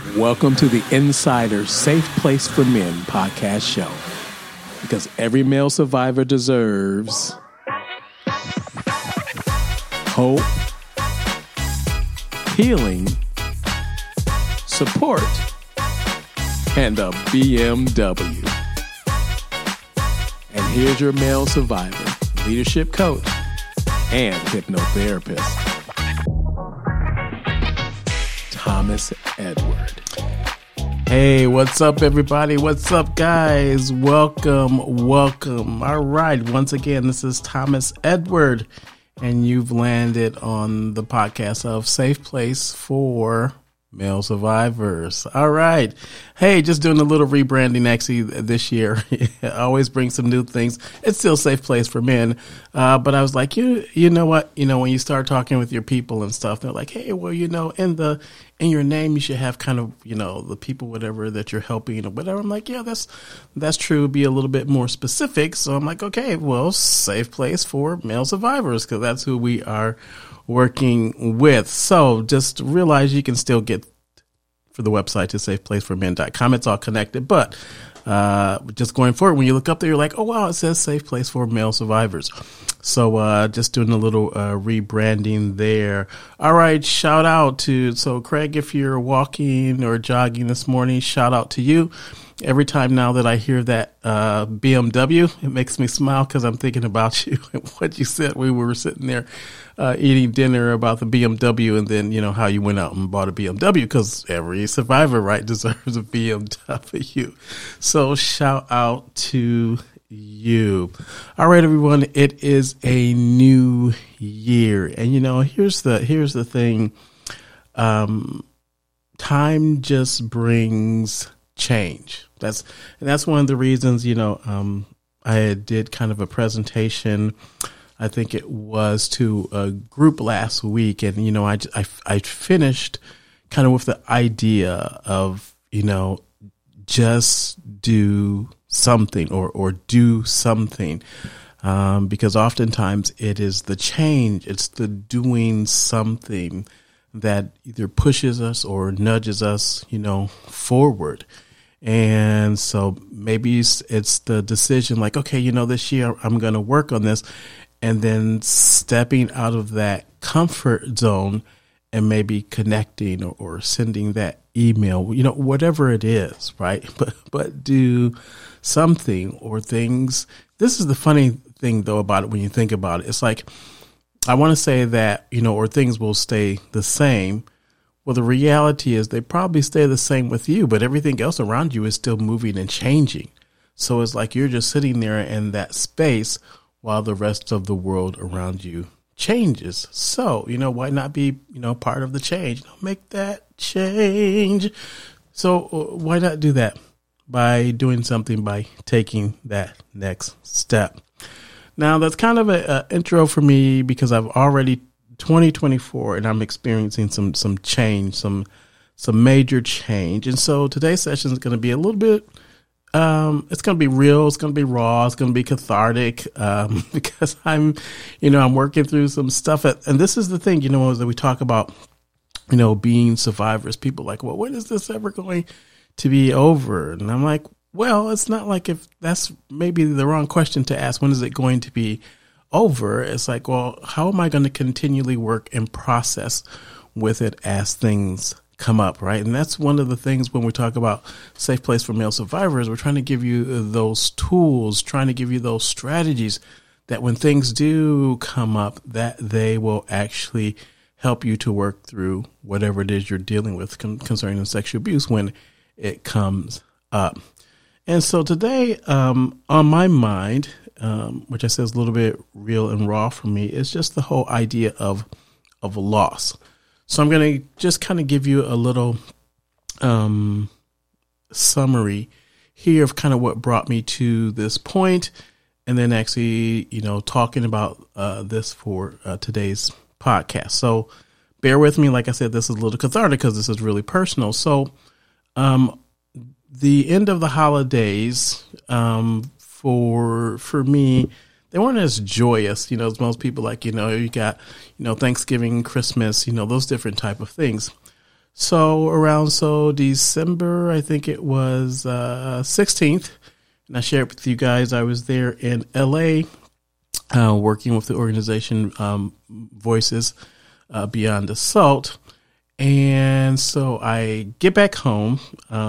Welcome to the Insider Safe Place for Men podcast show. Because every male survivor deserves hope, healing, support, and a BMW. And here's your male survivor, leadership coach, and hypnotherapist, Thomas Edward. Hey, what's up, everybody? What's up, guys? Welcome. All right. Once again, this is Thomas Edward, and you've landed on the podcast of Safe Place for Male Survivors. All right. Hey, just doing a little rebranding actually this year. I always bring some new things. It's still Safe Place for Men. But I was like, you know what? When you start talking with your people and stuff, they're like, hey, well, in your name, you should have kind of, the people, whatever, that you're helping or whatever. I'm like, yeah, that's true. Be a little bit more specific. So I'm like, okay, well, Safe Place for Male Survivors, because that's who we are working with. So just realize you can still get for the website to safeplaceformen.com. It's all connected, but just going forward, when you look up there, you're like, oh, wow, it says Safe Place for Male Survivors. So just doing a little rebranding there. All right, shout out to, Craig, if you're walking or jogging this morning, shout out to you. Every time now that I hear that BMW, it makes me smile because I'm thinking about you and what you said. We were sitting there eating dinner about the BMW, and then, how you went out and bought a BMW, because every survivor, right, deserves a BMW. So shout out to you. All right, everyone, it is a new year. And, here's the thing. Time just brings change. That's one of the reasons, I did kind of a presentation. I think it was to a group last week. And, I finished kind of with the idea of, just do something or do something. Because oftentimes it is the change. It's the doing something that either pushes us or nudges us, forward. And so maybe it's the decision like, okay, this year I'm going to work on this, and then stepping out of that comfort zone and maybe connecting or sending that email, whatever it is, right? But do something or things. This is the funny thing though about it when you think about it. It's like, I want to say that, or things will stay the same. Well, the reality is they probably stay the same with you, but everything else around you is still moving and changing. So it's like you're just sitting there in that space while the rest of the world around you changes. So, why not be, part of the change? Make that change. So why not do that by doing something, by taking that next step? Now, that's kind of an intro for me because I've already 2024 and I'm experiencing some change, some major change. And so today's session is going to be a little bit, it's going to be real. It's going to be raw. It's going to be cathartic, because I'm working through some stuff. And this is the thing, as we talk about, being survivors, people like, well, when is this ever going to be over? And I'm like, well, it's not like, if that's maybe the wrong question to ask, when is it going to be over? It's like, well, how am I going to continually work and process with it as things come up, right? And that's one of the things when we talk about Safe Place for Male Survivors, we're trying to give you those tools, trying to give you those strategies that when things do come up, that they will actually help you to work through whatever it is you're dealing with concerning sexual abuse when it comes up. And so today, on my mind, which I said is a little bit real and raw for me, is just the whole idea of loss. So I'm going to just kind of give you a little summary here of kind of what brought me to this point, and then actually, talking about this for today's podcast. So bear with me. Like I said, this is a little cathartic because this is really personal. So the end of the holidays for me, they weren't as joyous, as most people like, you got, Thanksgiving, Christmas, those different type of things. So around December, I think it was 16th, and I shared with you guys I was there in LA working with the organization Voices Beyond Assault. And so I get back home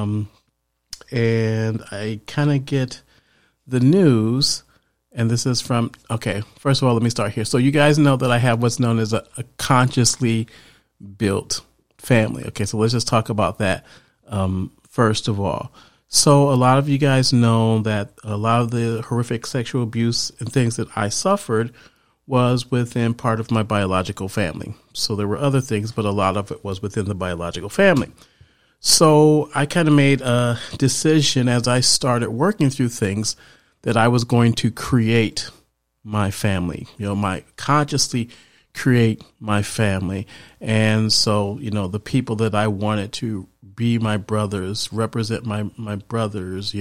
and I kind of get the news. And this is from, okay, first of all, let me start here. So you guys know that I have what's known as a consciously built family. Okay, so let's just talk about that first of all. So a lot of you guys know that a lot of the horrific sexual abuse and things that I suffered was within part of my biological family. So there were other things, but a lot of it was within the biological family. So I kind of made a decision as I started working through things that I was going to create my family, consciously create my family. And so, the people that I wanted to be my brothers, represent my brothers,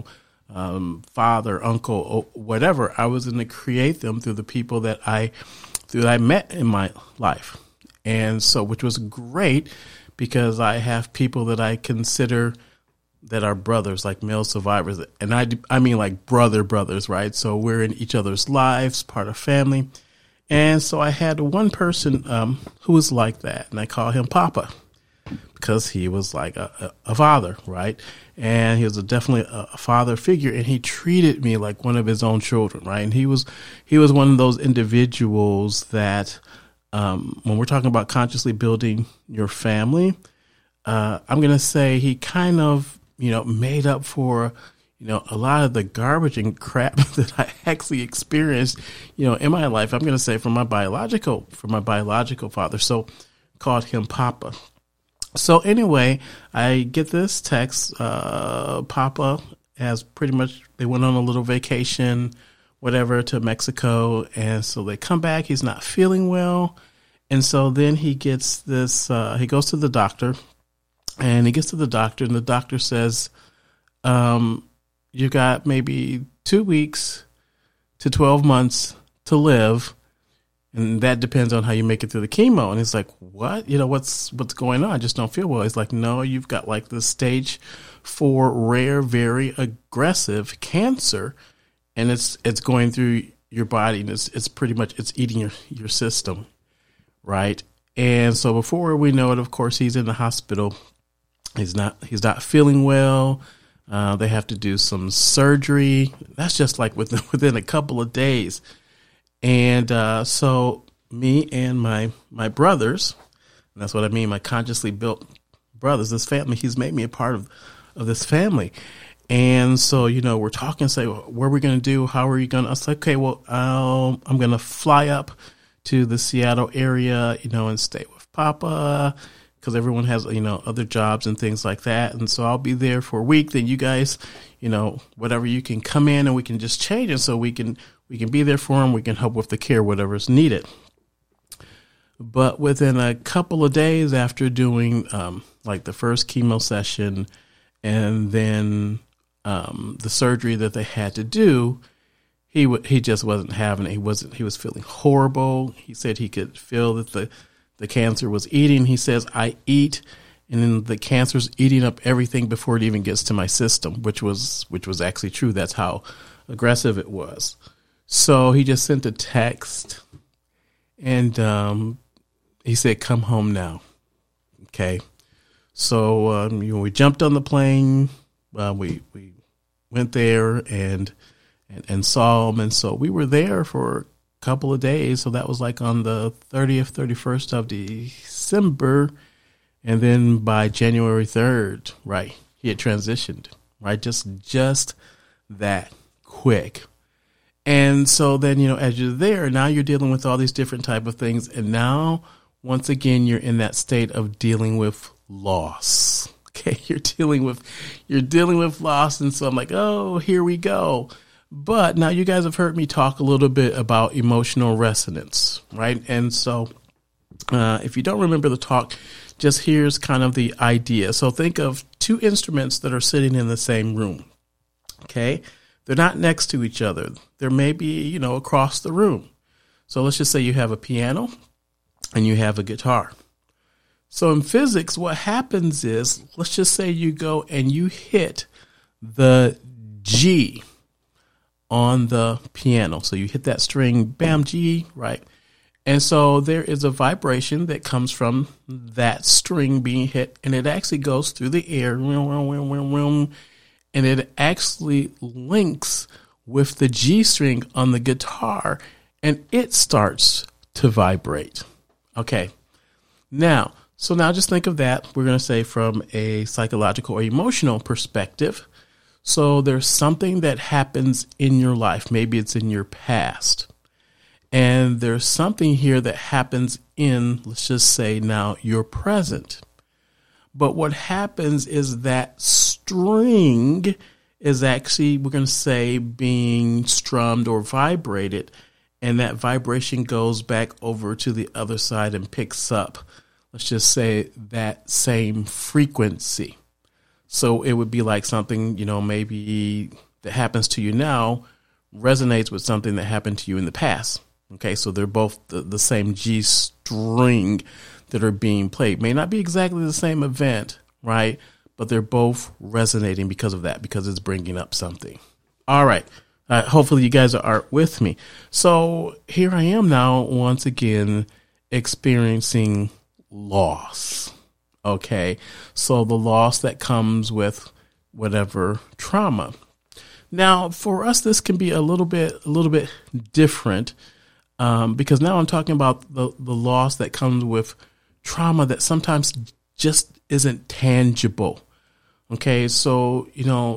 father, uncle, whatever. I was going to create them through the people that I met in my life. And so, which was great because I have people that I consider that are brothers, like male survivors. And I mean like brothers, right? So we're in each other's lives, part of family. And so I had one person who was like that, and I call him Papa because he was like a father, right? And he was definitely a father figure, and he treated me like one of his own children, right? And he was one of those individuals that when we're talking about consciously building your family, I'm going to say he kind of, made up for a lot of the garbage and crap that I actually experienced, in my life. I'm going to say from my biological father. So called him Papa. So anyway, I get this text. Papa has pretty much, they went on a little vacation, whatever, to Mexico. And so they come back. He's not feeling well. And so then he gets this, he goes to the doctor, and he gets to the doctor, and the doctor says, you got maybe 2 weeks to 12 months to live. And that depends on how you make it through the chemo. And he's like, what? What's going on? I just don't feel well. He's like, no, you've got like this stage 4 rare, very aggressive cancer. And it's going through your body, and it's pretty much, it's eating your system. Right. And so before we know it, of course, he's in the hospital. He's not feeling well. They have to do some surgery. That's just like within a couple of days. And so me and my brothers, and that's what I mean, my consciously built brothers, this family, he's made me a part of this family. And so, we're talking, say, what are we going to do? How are you going to? I was like, okay, well, I'm going to fly up to the Seattle area, and stay with Papa, because everyone has, other jobs and things like that. And so I'll be there for a week. Then you guys, whatever, you can come in and we can just change it so we can be there for him. We can help with the care, whatever's needed. But within a couple of days after doing like the first chemo session and then the surgery that they had to do, he just wasn't having it. He was feeling horrible. He said he could feel that the cancer was eating. He says, I eat, and then the cancer's eating up everything before it even gets to my system, which was actually true. That's how aggressive it was. So he just sent a text, and he said, come home now. Okay. So we jumped on the plane. We went there and saw him. And so we were there for a couple of days. So that was like on the 30th, 31st of December. And then by January 3rd, right, he had transitioned, right? Just that quick. And so then, as you're there, now you're dealing with all these different type of things. And now, once again, you're in that state of dealing with loss. Okay, you're dealing with loss. And so I'm like, oh, here we go. But now you guys have heard me talk a little bit about emotional resonance, right? And so if you don't remember the talk, just here's kind of the idea. So think of 2 instruments that are sitting in the same room. Okay, they're not next to each other. There may be, across the room. So let's just say you have a piano and you have a guitar. So in physics, what happens is, let's just say you go and you hit the G on the piano. So you hit that string, bam, G, right? And so there is a vibration that comes from that string being hit, and it actually goes through the air, and it actually links with the G string on the guitar, and it starts to vibrate. Okay. Now just think of that. We're going to say from a psychological or emotional perspective. So there's something that happens in your life. Maybe it's in your past. And there's something here that happens in, let's just say now, your present. But what happens is that string is actually, we're going to say, being strummed or vibrated. And that vibration goes back over to the other side and picks up, let's just say, that same frequency. So it would be like something, maybe that happens to you now resonates with something that happened to you in the past. Okay, so they're both the same G string that are being played. May not be exactly the same event, right? But they're both resonating because of that, because it's bringing up something. All right. Hopefully you guys are with me. So here I am now, once again, experiencing loss. Okay. So the loss that comes with whatever trauma. Now, for us, this can be a little bit different, because now I'm talking about the loss that comes with trauma that sometimes just isn't tangible. Okay. So,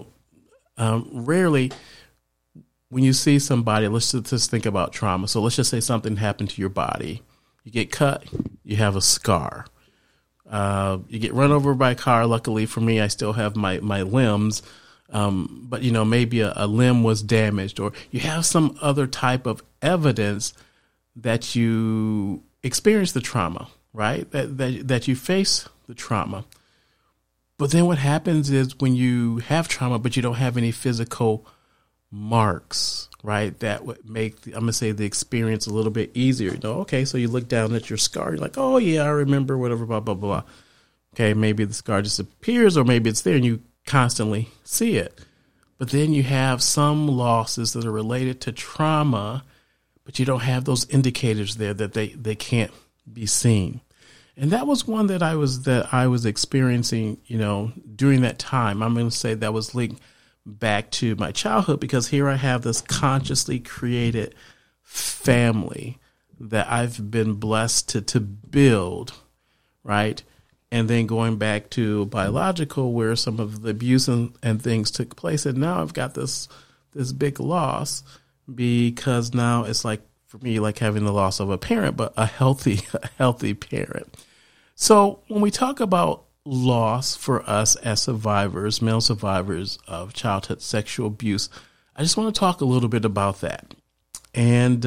rarely when you see somebody, let's just think about trauma. So let's just say something happened to your body. You get cut, you have a scar. You get run over by a car. Luckily for me, I still have my limbs. But maybe a limb was damaged, or you have some other type of evidence that you experienced the trauma, right? That you face the trauma. But then what happens is when you have trauma, but you don't have any physical marks, right? That would make, I'm going to say, the experience a little bit easier. Okay, so you look down at your scar, you're like, oh yeah, I remember, whatever, blah, blah, blah. Okay, maybe the scar disappears, or maybe it's there and you constantly see it. But then you have some losses that are related to trauma, but you don't have those indicators there that they can't be seen. And that was one that I was experiencing, during that time. I'm going to say that was linked back to my childhood, because here I have this consciously created family that I've been blessed to build, right? And then going back to biological, where some of the abuse and things took place. And now I've got this big loss, because now it's like, for me, like having the loss of a parent, but a healthy parent. So when we talk about loss for us as survivors, male survivors of childhood sexual abuse, I just want to talk a little bit about that. And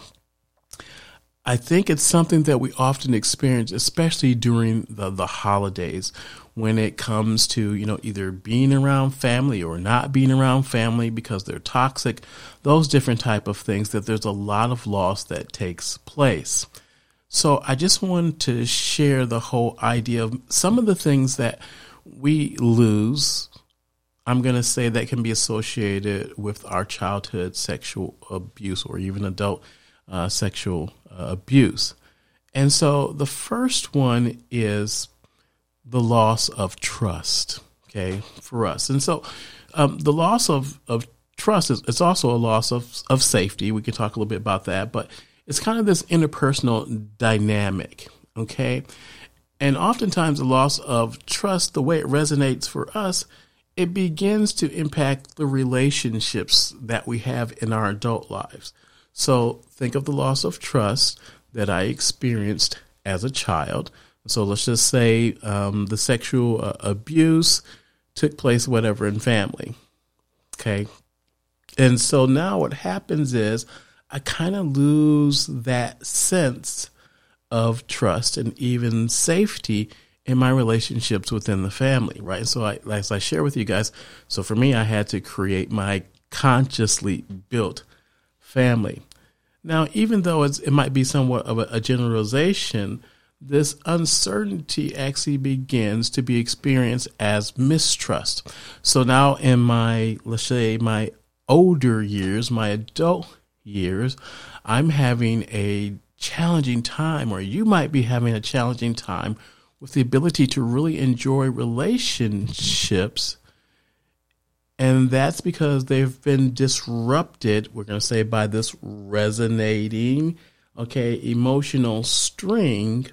I think it's something that we often experience, especially during the holidays, when it comes to, either being around family or not being around family because they're toxic, those different type of things, that there's a lot of loss that takes place. So I just wanted to share the whole idea of some of the things that we lose, I'm going to say, that can be associated with our childhood sexual abuse or even adult sexual abuse. And so the first one is the loss of trust, okay, for us. And so the loss of trust it's also a loss of safety. We can talk a little bit about that, but it's kind of this interpersonal dynamic, okay? And oftentimes the loss of trust, the way it resonates for us, it begins to impact the relationships that we have in our adult lives. So think of the loss of trust that I experienced as a child. So let's just say the sexual abuse took place, whatever, in family, okay? And so now what happens is I kind of lose that sense of trust and even safety in my relationships within the family, right? So as I share with you guys, so for me, I had to create my consciously built family. Now, even though it might be somewhat of a generalization, this uncertainty actually begins to be experienced as mistrust. So now in my, let's say, my older years, my adult years, I'm having a challenging time, or you might be having a challenging time with the ability to really enjoy relationships. And that's because they've been disrupted, we're going to say, by this resonating, emotional string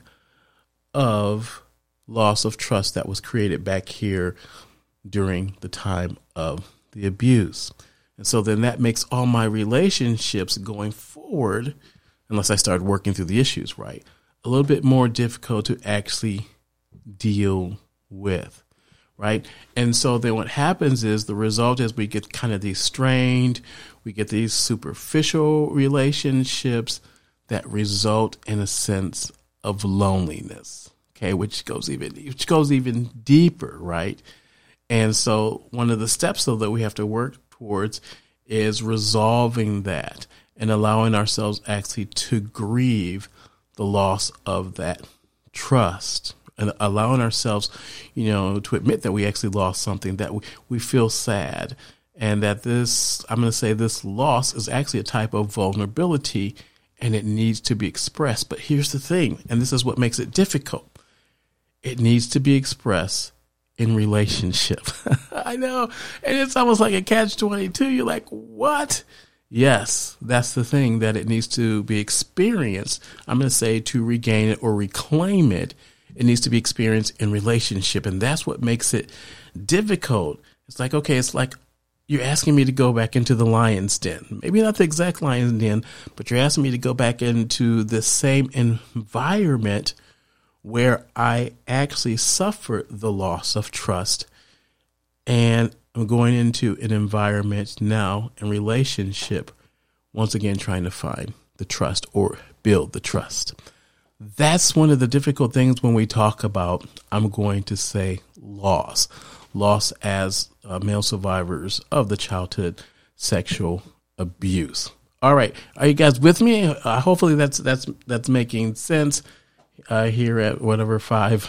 of loss of trust that was created back here during the time of the abuse. And so then that makes all my relationships going forward, unless I start working through the issues, right, a little bit more difficult to actually deal with, right? And so then what happens is the result is we get kind of these strained, we get these superficial relationships that result in a sense of loneliness, which goes even deeper, right? And so one of the steps though that we have to work towards is resolving that and allowing ourselves actually to grieve the loss of that trust, and allowing ourselves, to admit that we actually lost something, that we feel sad, and that this loss is actually a type of vulnerability and it needs to be expressed. But here's the thing, and this is what makes it difficult. It needs to be expressed in relationship. I know. And it's almost like a catch-22. You're like, what? Yes, that's the thing, that it needs to be experienced. I'm going to say to regain it or reclaim it, it needs to be experienced in relationship. And that's what makes it difficult. It's like, it's like you're asking me to go back into the lion's den. Maybe not the exact lion's den, but you're asking me to go back into the same environment where I actually suffered the loss of trust. And I'm going into an environment now in relationship, once again, trying to find the trust or build the trust. That's one of the difficult things when we talk about, I'm going to say, loss as male survivors of the childhood sexual abuse. All right. Are you guys with me? Hopefully that's making sense. Here at whatever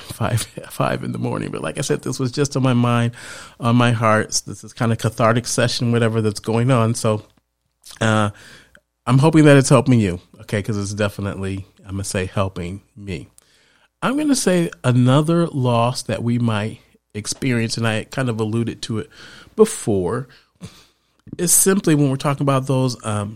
5 in the morning. But like I said, this was just on my mind, on my heart. This is kind of cathartic session, whatever that's going on. So I'm hoping that it's helping you, because it's definitely, I'm going to say, helping me. I'm going to say another loss that we might experience, and I kind of alluded to it before, is simply when we're talking about those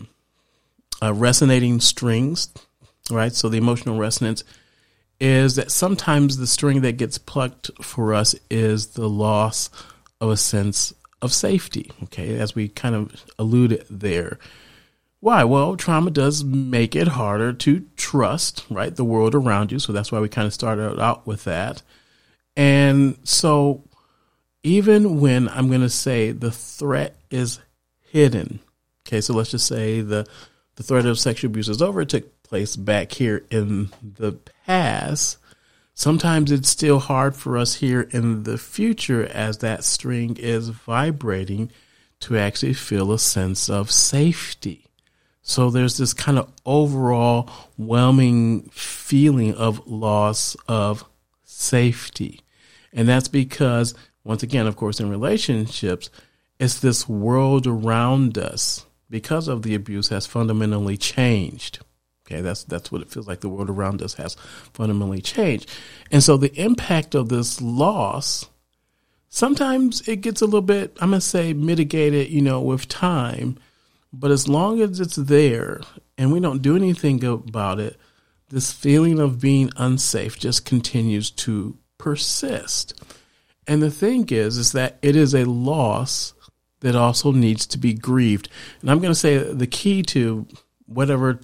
resonating strings, right? So the emotional resonance is that sometimes the string that gets plucked for us is the loss of a sense of safety, as we kind of alluded there. Why? Well, trauma does make it harder to trust, right, the world around you. So that's why we kind of started out with that. And so even when I'm going to say the threat is hidden, so let's just say the threat of sexual abuse is over, it took place back here in the past, sometimes it's still hard for us here in the future as that string is vibrating to actually feel a sense of safety. So there's this kind of overall whelming feeling of loss of safety. And that's because, once again, of course, in relationships, it's this world around us, because of the abuse, has fundamentally changed. That's what it feels like. The world around us has fundamentally changed. And so the impact of this loss, sometimes it gets a little bit, I'm going to say, mitigated, with time. But as long as it's there and we don't do anything about it, this feeling of being unsafe just continues to persist. And the thing is that it is a loss that also needs to be grieved. And I'm going to say the key to whatever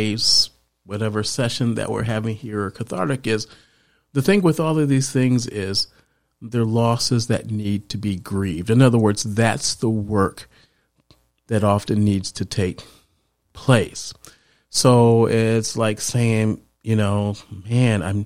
session that we're having here or cathartic is, the thing with all of these things is they're losses that need to be grieved. In other words, that's the work that often needs to take place. So it's like saying, man,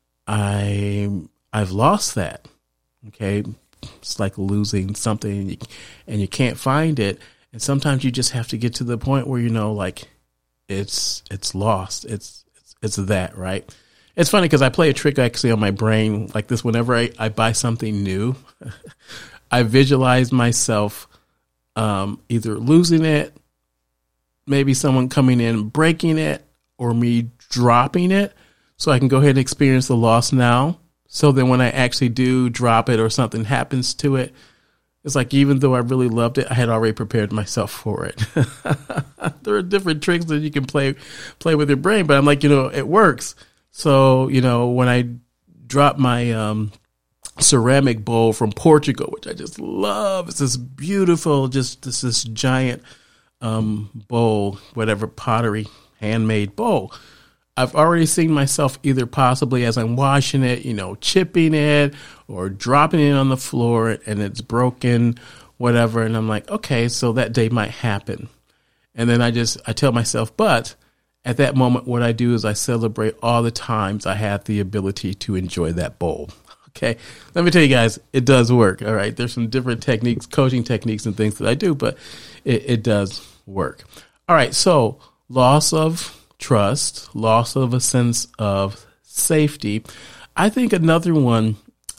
I've lost that. It's like losing something and you can't find it. And sometimes you just have to get to the point where, it's lost. It's that, right? It's funny because I play a trick actually on my brain like this. Whenever I buy something new, I visualize myself either losing it, maybe someone coming in, breaking it, or me dropping it, so I can go ahead and experience the loss now. So then when I actually do drop it or something happens to it, it's like, even though I really loved it, I had already prepared myself for it. There are different tricks that you can play with your brain, but I'm like, it works. So, when I drop my ceramic bowl from Portugal, which I just love, it's this beautiful, this giant bowl, whatever, pottery, handmade bowl. I've already seen myself either possibly as I'm washing it, chipping it or dropping it on the floor and it's broken, whatever. And I'm like, okay, so that day might happen. And then I tell myself, but at that moment, what I do is I celebrate all the times I had the ability to enjoy that bowl. Okay. Let me tell you guys, it does work. All right. There's some different techniques, coaching techniques and things that I do, but it does work. All right. So loss of trust, loss of a sense of safety. I think another one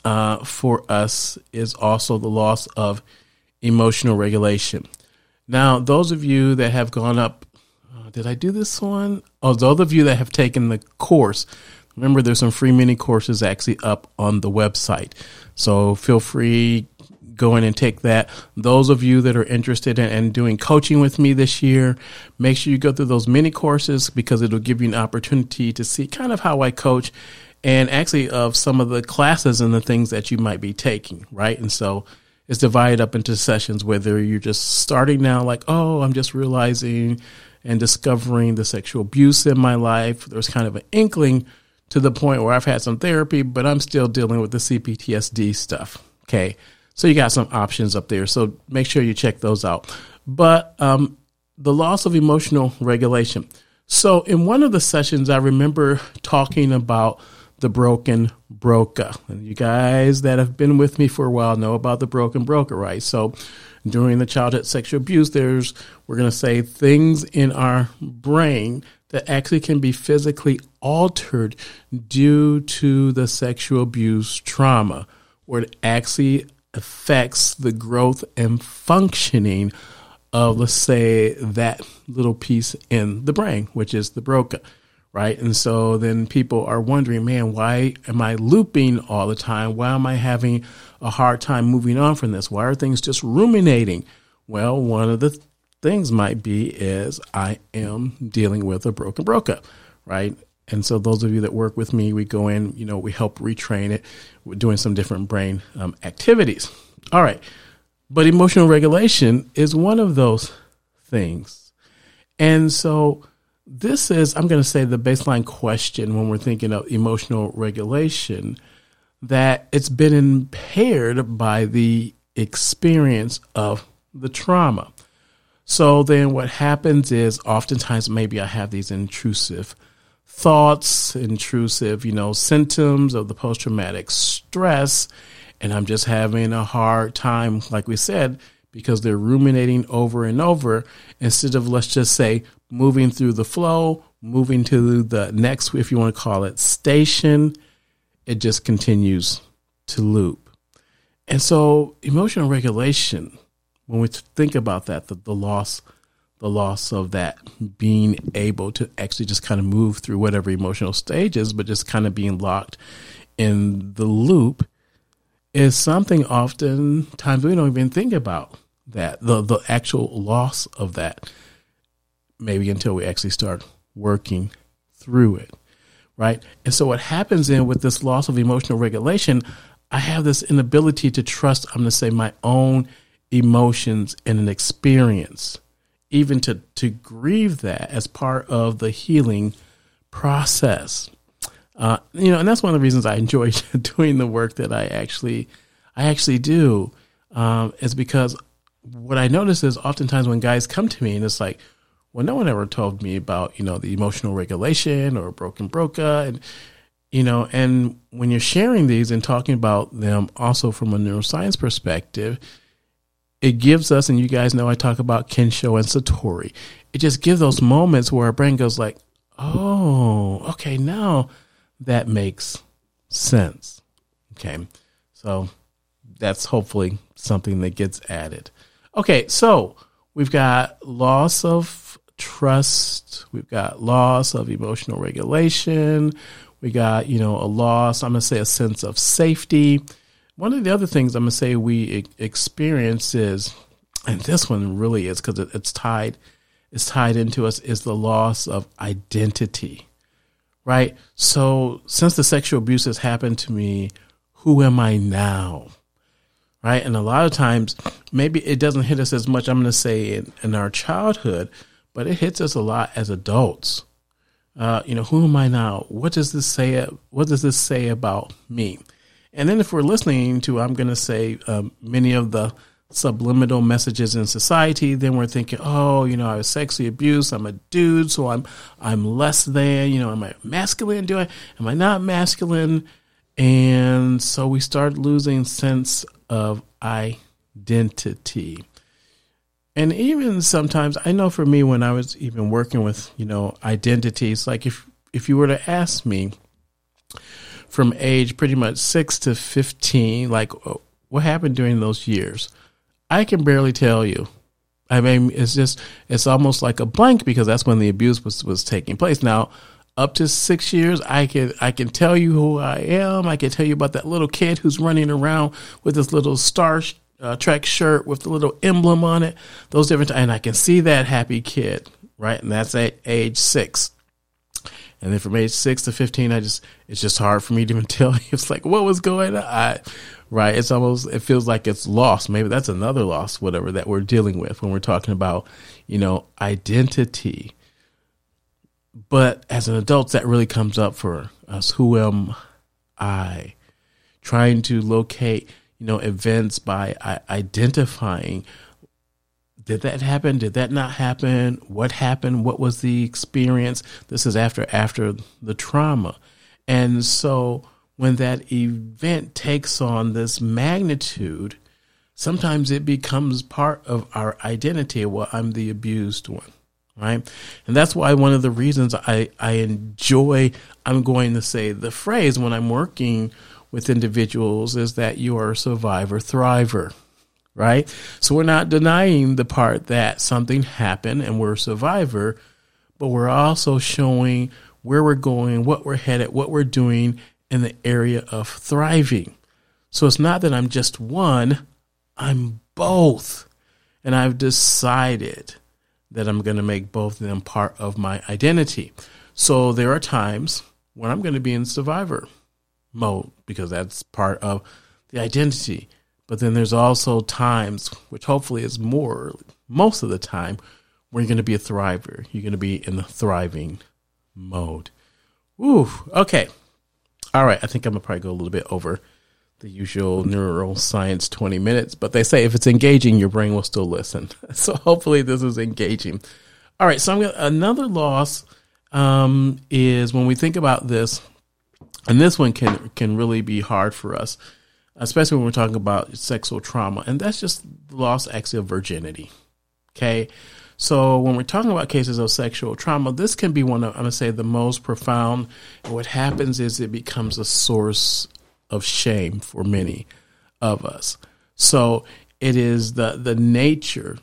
for us is also the loss of emotional regulation. Now, those of you that have gone up, did I do this one? Oh, those of you that have taken the course, remember there's some free mini courses actually up on the website. So feel free, go in and take that. Those of you that are interested in doing coaching with me this year, make sure you go through those mini courses because it'll give you an opportunity to see kind of how I coach and actually of some of the classes and the things that you might be taking, right? And so it's divided up into sessions, whether you're just starting now, like, oh, I'm just realizing and discovering the sexual abuse in my life. There's kind of an inkling to the point where I've had some therapy, but I'm still dealing with the CPTSD stuff. Okay. So you got some options up there. So make sure you check those out. But the loss of emotional regulation. So in one of the sessions, I remember talking about the broken broca. And you guys that have been with me for a while know about the broken broca, right? So during the childhood sexual abuse, we're going to say things in our brain that actually can be physically altered due to the sexual abuse trauma, where it actually affects the growth and functioning of, let's say, that little piece in the brain, which is the broca, right? And so then people are wondering, man, why am I looping all the time? Why am I having a hard time moving on from this? Why are things just ruminating? Well, one of the things might be is I am dealing with a broken broca, right? And so those of you that work with me, we go in, we help retrain it. We're doing some different brain activities. All right. But emotional regulation is one of those things. And so this is, I'm going to say, the baseline question when we're thinking of emotional regulation, that it's been impaired by the experience of the trauma. So then what happens is oftentimes maybe I have these intrusive thoughts, intrusive, symptoms of the post-traumatic stress, and I'm just having a hard time, like we said, because they're ruminating over and over instead of, let's just say, moving through the flow, moving to the next, if you want to call it, station. It just continues to loop. And so emotional regulation, when we think about that, the loss of that being able to actually just kind of move through whatever emotional stages, but just kind of being locked in the loop, is something oftentimes we don't even think about, that the actual loss of that, maybe until we actually start working through it, right? And so what happens then with this loss of emotional regulation, I have this inability to trust, I'm going to say, my own emotions and an experience, even to grieve that as part of the healing process. And that's one of the reasons I enjoy doing the work that I actually do, is because what I notice is oftentimes when guys come to me and it's like, well, no one ever told me about, the emotional regulation or broken broca. And, and when you're sharing these and talking about them also from a neuroscience perspective, it gives us, and you guys know I talk about Kensho and Satori, it just gives those moments where our brain goes like, oh, okay, now that makes sense. Okay. So that's hopefully something that gets added. Okay. So we've got loss of trust. We've got loss of emotional regulation. We got, a loss, I'm going to say a sense of safety. One of the other things I'm going to say we experience is, and this one really is because it's tied into us, is the loss of identity, right? So since the sexual abuse has happened to me, who am I now? Right? And a lot of times, maybe it doesn't hit us as much, I'm going to say, in our childhood, but it hits us a lot as adults. Who am I now? What does this say? What does this say about me? And then if we're listening to, I'm going to say, many of the subliminal messages in society, then we're thinking, I was sexually abused. I'm a dude, so I'm less than, am I masculine? Am I not masculine? And so we start losing sense of identity. And even sometimes, I know for me, when I was even working with, identities, like if you were to ask me from age pretty much 6 to 15, like what happened during those years, I can barely tell you. I mean, it's almost like a blank because that's when the abuse was taking place. Now, up to 6 years, I can tell you who I am. I can tell you about that little kid who's running around with this little Star Trek shirt with the little emblem on it. Those different, and I can see that happy kid, right? And that's at age 6. And then from age 6 to 15, it's just hard for me to even tell you. It's like, what was going on? Right? It feels like it's lost. Maybe that's another loss, whatever that we're dealing with when we're talking about, identity. But as an adult, that really comes up for us. Who am I? Trying to locate, events by identifying, did that happen? Did that not happen? What happened? What was the experience? This is after the trauma. And so when that event takes on this magnitude, sometimes it becomes part of our identity. Well, I'm the abused one. Right. And that's why one of the reasons I enjoy, I'm going to say the phrase when I'm working with individuals is that you are a survivor thriver. Right. So we're not denying the part that something happened and we're a survivor, but we're also showing where we're going, what we're headed, what we're doing in the area of thriving. So it's not that I'm just one, I'm both. And I've decided that I'm going to make both of them part of my identity. So there are times when I'm going to be in survivor mode because that's part of the identity. But then there's also times, which hopefully is most of the time, where you're going to be a thriver. You're going to be in the thriving mode. Ooh, okay. All right. I think I'm going to probably go a little bit over the usual neuroscience 20 minutes, but they say if it's engaging, your brain will still listen. So hopefully this is engaging. All right. So another loss is when we think about this, and this one can really be hard for us, especially when we're talking about sexual trauma, and that's just the loss actually of virginity. Okay. So when we're talking about cases of sexual trauma, this can be one of, I'm going to say, the most profound. And what happens is it becomes a source of shame for many of us. So it is the nature,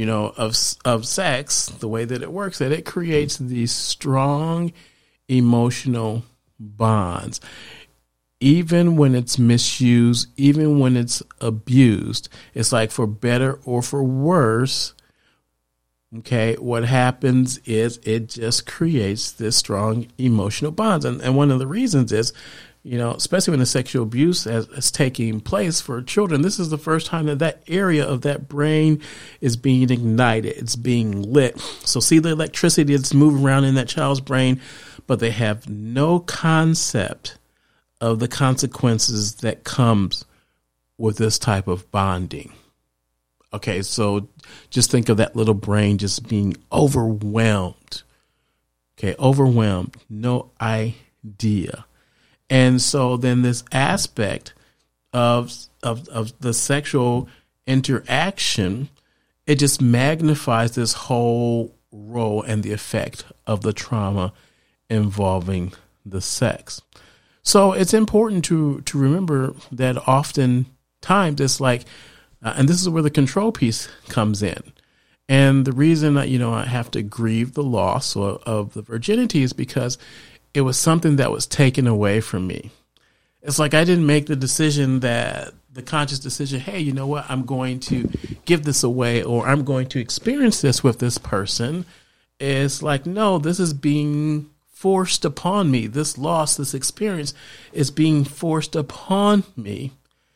of sex, the way that it works, that it creates these strong emotional bonds. Even when it's misused, even when it's abused, it's like for better or for worse. Okay, what happens is it just creates this strong emotional bonds. And one of the reasons is, especially when the sexual abuse is taking place for children, this is the first time that area of that brain is being ignited. It's being lit. So see the electricity that's moving around in that child's brain, but they have no concept of the consequences that comes with this type of bonding. Okay, so just think of that little brain just being overwhelmed. Okay, overwhelmed, no idea. And so then this aspect of the sexual interaction, it just magnifies this whole role and the effect of the trauma involving the sex. So it's important to remember that oftentimes it's like, and this is where the control piece comes in. And the reason that, I have to grieve the loss of the virginity is because it was something that was taken away from me. It's like I didn't make the conscious decision, hey, you know what, I'm going to give this away, or I'm going to experience this with this person. It's like, no, this is being forced upon me. This loss, this experience is being forced upon me.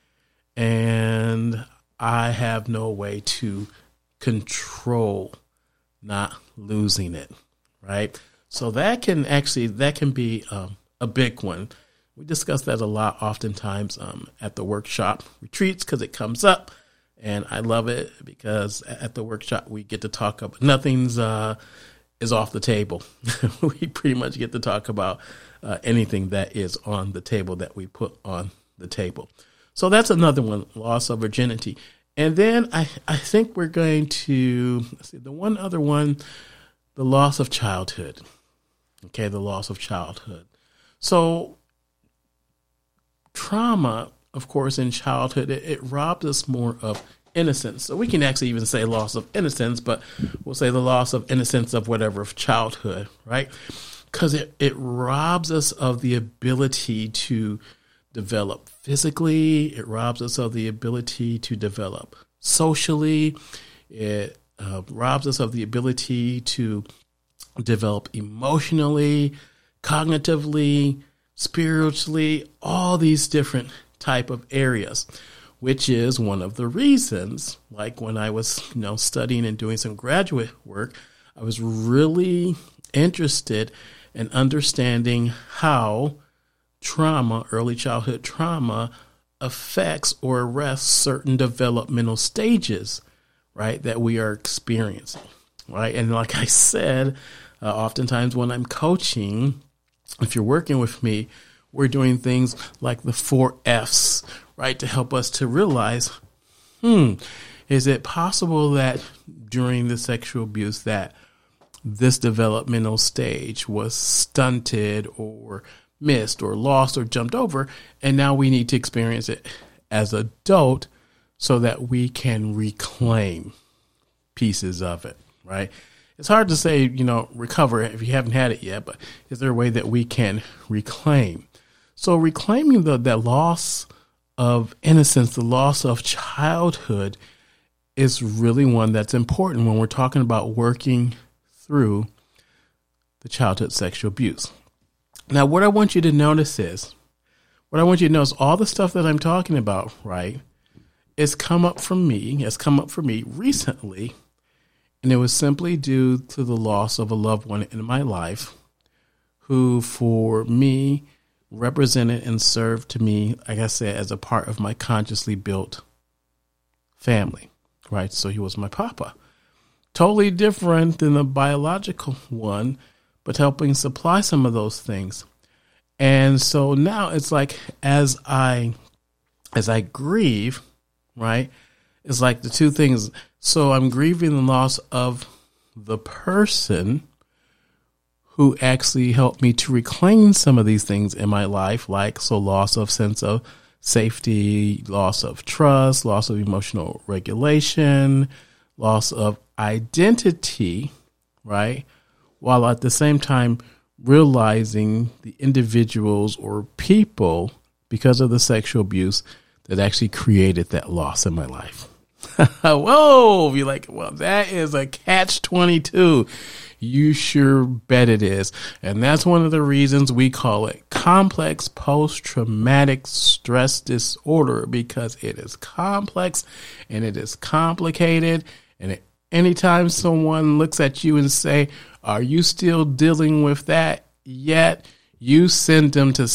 And I have no way to control not losing it, right? So that can be a big one. We discuss that a lot oftentimes at the workshop retreats because it comes up, and I love it because at the workshop we get to talk about nothing's is off the table. We pretty much get to talk about anything that is on the table that we put on the table. So that's another one, loss of virginity. And then I think we're going to see the one other one, the loss of childhood. Okay, the loss of childhood. So trauma, of course, in childhood, it robbed us more of innocence. So we can actually even say loss of innocence, but we'll say the loss of innocence of whatever, of childhood, right? Because it robs us of the ability to develop physically. It robs us of the ability to develop socially. It robs us of the ability to develop emotionally, cognitively, spiritually, all these different type of areas, which is one of the reasons, like when I was, studying and doing some graduate work, I was really interested in understanding how trauma, early childhood trauma, affects or arrests certain developmental stages, right, that we are experiencing, right? And like I said, oftentimes when I'm coaching, if you're working with me, we're doing things like the 4 F's, right, to help us to realize, is it possible that during the sexual abuse that this developmental stage was stunted or missed or lost or jumped over, and now we need to experience it as an adult so that we can reclaim pieces of it, right? It's hard to say, recover if you haven't had it yet, but is there a way that we can reclaim? So reclaiming that loss of innocence, the loss of childhood, is really one that's important when we're talking about working through the childhood sexual abuse. Now, what I want you to notice is, all the stuff that I'm talking about, right, has come up for me recently, and it was simply due to the loss of a loved one in my life who, for me, represented and served to me, like I said, as a part of my consciously built family, right? So he was my papa. Totally different than the biological one, but helping supply some of those things. And so now it's like as I grieve, right, it's like the two things. So I'm grieving the loss of the person who actually helped me to reclaim some of these things in my life, loss of sense of safety, loss of trust, loss of emotional regulation, loss of identity, right? While at the same time realizing the individuals or people, because of the sexual abuse, that actually created that loss in my life. Whoa, you're like, well, that is a catch-22. You sure bet it is. And that's one of the reasons we call it complex post-traumatic stress disorder, because it is complex and it is complicated. And anytime someone looks at you and say, are you still dealing with that yet? You send them to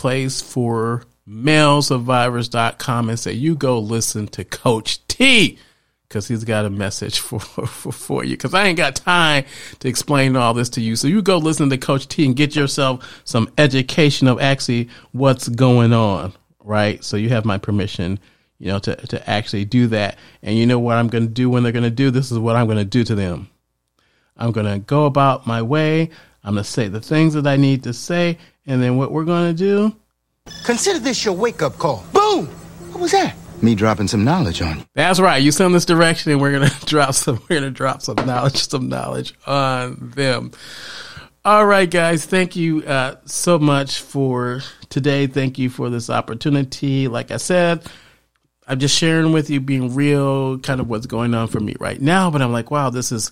safeplaceformalesurvivors.com and say, you go listen to Coach T, because he's got a message for you. Because I ain't got time to explain all this to you. So you go listen to Coach T and get yourself some education of actually what's going on, right? So you have my permission, to actually do that. And you know what I'm going to do when they're going to do this is what I'm going to do to them. I'm going to go about my way. I'm going to say the things that I need to say. And then what we're going to do, Consider this your wake-up call. Boom! What was that? Me dropping some knowledge on you. That's right. You send this direction, and we're gonna drop some knowledge on them. All right, guys. Thank you so much for today. Thank you for this opportunity. Like I said, I'm just sharing with you, being real, kind of what's going on for me right now. But I'm like, wow, this is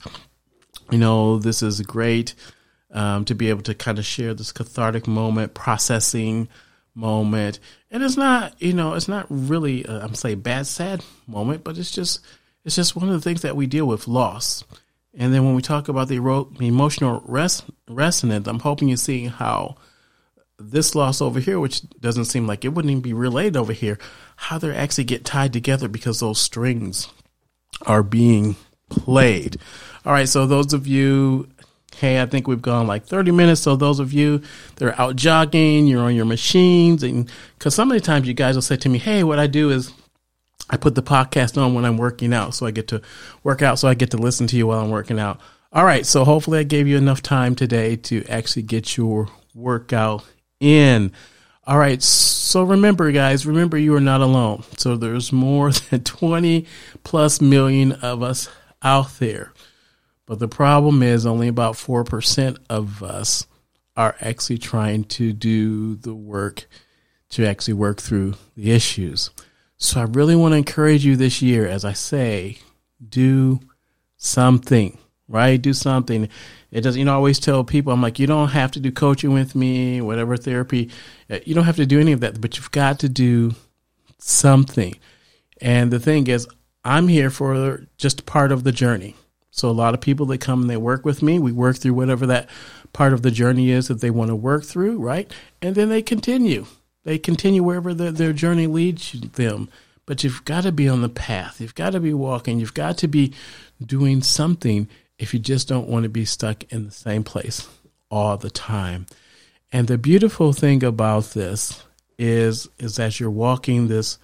great to be able to kind of share this cathartic moment, processing moment. And it's not really, I'm saying bad, sad moment, but it's just one of the things that we deal with, loss. And then when we talk about the emotional resonance, I'm hoping you see how this loss over here, which doesn't seem like it wouldn't even be related over here, how they actually get tied together because those strings are being played. All right. So those of you, hey, I think we've gone like 30 minutes. So those of you that are out jogging, you're on your machines, and because some of the times you guys will say to me, hey, what I do is I put the podcast on when I'm working out. So I get to work out. So I get to listen to you while I'm working out. All right. So hopefully I gave you enough time today to actually get your workout in. All right. So remember, guys, you are not alone. So there's more than 20 plus million of us out there. But the problem is only about 4% of us are actually trying to do the work to actually work through the issues. So I really want to encourage you this year, as I say, do something, right? Do something. It doesn't, I always tell people, I'm like, you don't have to do coaching with me, whatever therapy. You don't have to do any of that, but you've got to do something. And the thing is, I'm here for just part of the journey. So a lot of people that come and they work with me, we work through whatever that part of the journey is that they want to work through, right? And then they continue. They continue wherever their journey leads them. But you've got to be on the path. You've got to be walking. You've got to be doing something if you just don't want to be stuck in the same place all the time. And the beautiful thing about this is as you're walking this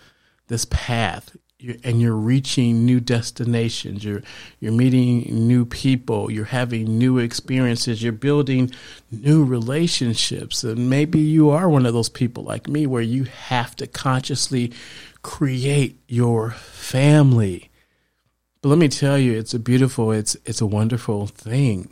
path, you're reaching new destinations, you're meeting new people, you're having new experiences, you're building new relationships. And maybe you are one of those people like me where you have to consciously create your family. But let me tell you, it's a wonderful thing.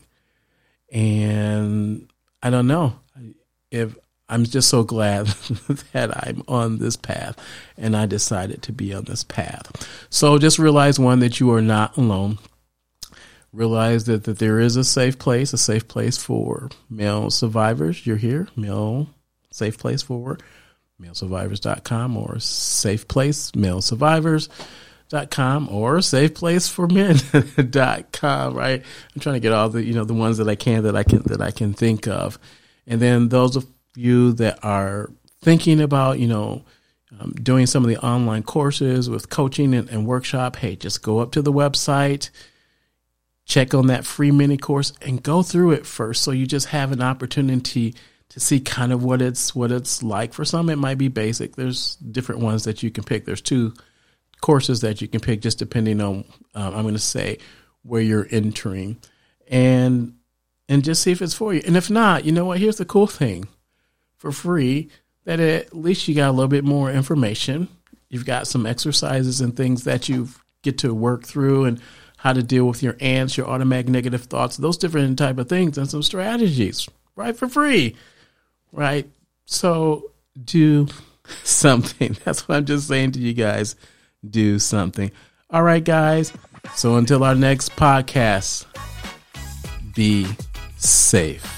And I don't know if I'm just so glad that I'm on this path and I decided to be on this path. So just realize, one, that you are not alone. Realize that there is a safe place for male survivors. You're here, safe place for malesurvivors.com, or safe place malesurvivors.com, or safeplaceformen.com, right? I'm trying to get all the, the ones that I can think of. And then those of you that are thinking about, doing some of the online courses with coaching and workshop, hey, just go up to the website, check on that free mini course and go through it first. So you just have an opportunity to see kind of what it's like. For some, it might be basic. There's different ones that you can pick. There's 2 courses that you can pick, just depending on, I'm going to say, where you're entering, and just see if it's for you. And if not, you know what? Here's the cool thing. For free, that at least you got a little bit more information. You've got some exercises and things that you get to work through, and how to deal with your ants, your automatic negative thoughts, those different type of things, and some strategies, right, for free, right? So do something. That's what I'm just saying to you guys. Do something. All right, guys. So until our next podcast, be safe.